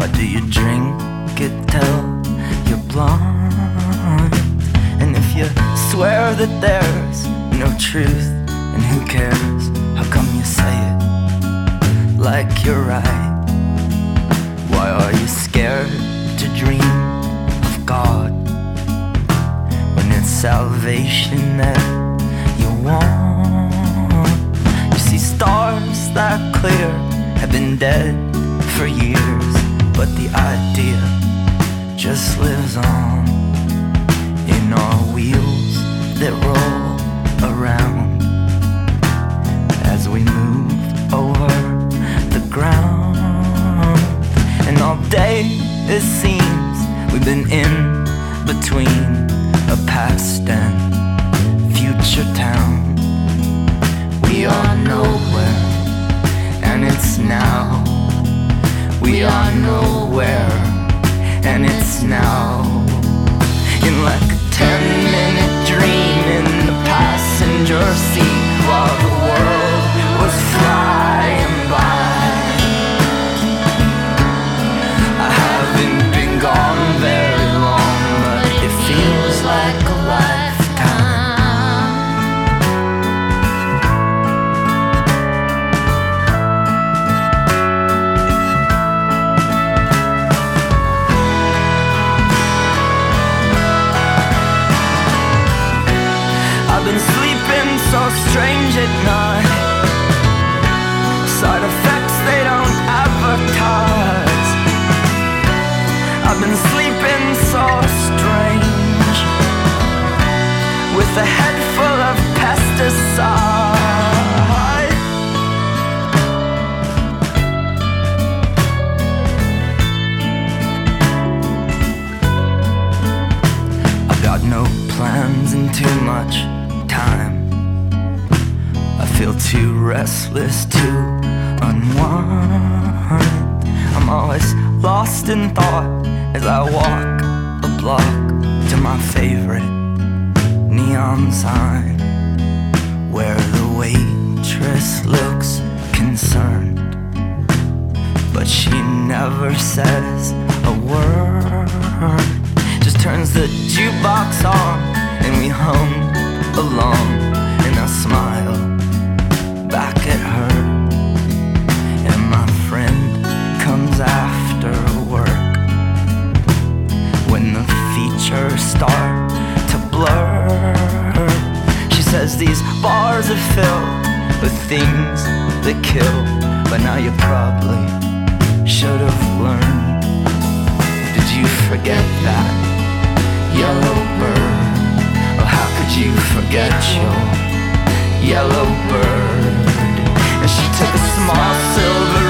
do you drink it till you're blind? And if you swear that there's no truth, and who cares? How come you say it like you're right? Why are you scared to dream of God when it's salvation that you want? You see, stars that clear have been dead for years, but the idea just lives on in our wheels that roll around as we move over the ground. And all day it seems we've been in between a past and future town. We are nowhere and it's now. We are nowhere and it's now. In like a 10-minute dream in the passenger seat while the world was flying by. I haven't been gone very long, but it feels like a lifetime. I've been sleeping so strange at night. Side effects they don't advertise. I've been sleeping so strange, with a head full of pesticide. I've got no plans and too much time. I feel too restless to unwind. I'm always lost in thought as I walk a block to my favorite neon sign, where the waitress looks concerned, but she never says a word. Just turns the jukebox on and we hum along, and I smile back at her. And my friend comes after work when the features start to blur. She says these bars are filled with things that kill, but now you probably should have learned. Did you forget that yellow bird? How could you forget your yellow bird? And she took a small silver